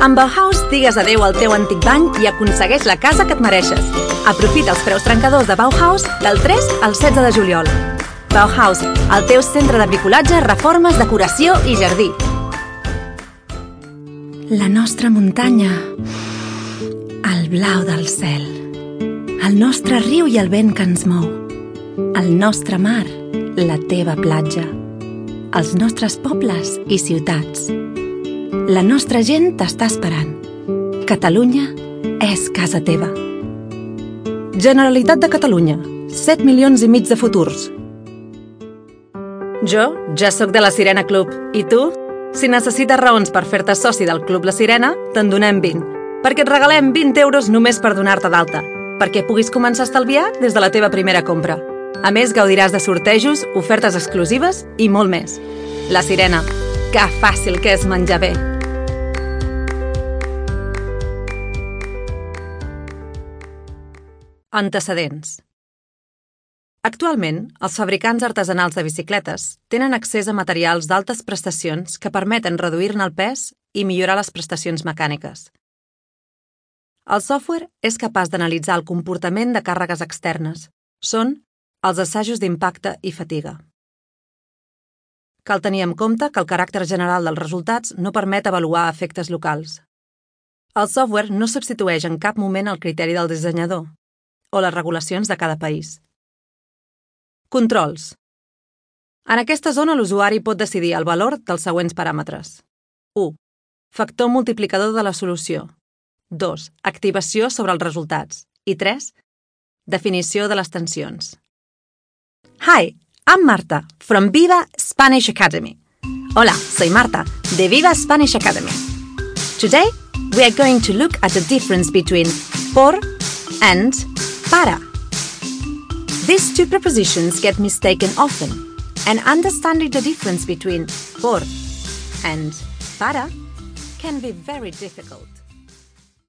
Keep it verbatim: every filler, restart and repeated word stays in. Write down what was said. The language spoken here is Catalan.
Amb Bauhaus digues adeu al teu antic bany i aconsegueix la casa que et mereixes. Aprofita els preus trencadors de Bauhaus del tres al setze de juliol. Bauhaus, el teu centre de bricolatge, reformes, decoració i jardí. La nostra muntanya, el blau del cel, el nostre riu i el vent que ens mou, el nostre mar, la teva platja, els nostres pobles i ciutats. La nostra gent t'està esperant. Catalunya és casa teva. Generalitat de Catalunya. set milions i mig de futurs. Jo ja sóc de la Sirena Club. I tu? Si necessites raons per fer-te soci del Club La Sirena, te'n donem vint. Perquè et regalem vint euros només per donar-te d'alta. Perquè puguis començar a estalviar des de la teva primera compra. A més, gaudiràs de sortejos, ofertes exclusives i molt més. La Sirena. Que fàcil que és menjar bé. Antecedents. Actualment, els fabricants artesanals de bicicletes tenen accés a materials d'altes prestacions que permeten reduir-ne el pes i millorar les prestacions mecàniques. El software és capaç d'analitzar el comportament de càrregues externes. Són els assajos d'impacte i fatiga. Cal tenir en compte que el caràcter general dels resultats no permet avaluar efectes locals. El software no substitueix en cap moment el criteri del dissenyador o les regulacions de cada país. Controls. En aquesta zona l'usuari pot decidir el valor dels següents paràmetres. u. Factor multiplicador de la solució. dos. Activació sobre els resultats. I tres. Definició de les tensions. Hi, I'm Marta, from Viva Spanish Academy. Hola, soy Marta, de Viva Spanish Academy. Today, we are going to look at the difference between por and para. These two prepositions get mistaken often, and understanding the difference between por and para can be very difficult.